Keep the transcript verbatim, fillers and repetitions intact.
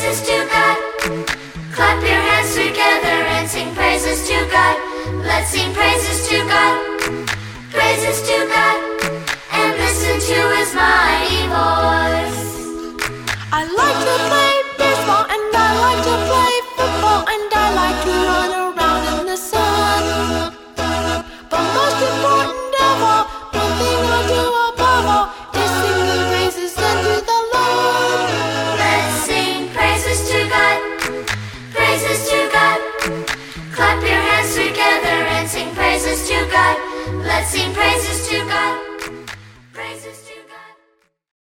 praises to God. Clap your hands together and sing praises to God. Let's sing praises to God. Praises to God. And listen to His mighty voice. I like to play baseball and I like to play football and I like to run around in the sun. But most important of all, one thing I do above all is sing the praises unto the Lord. Let's sing praises to God. Praises to God. Clap your hands together and sing praises to God. Let's sing praises to God.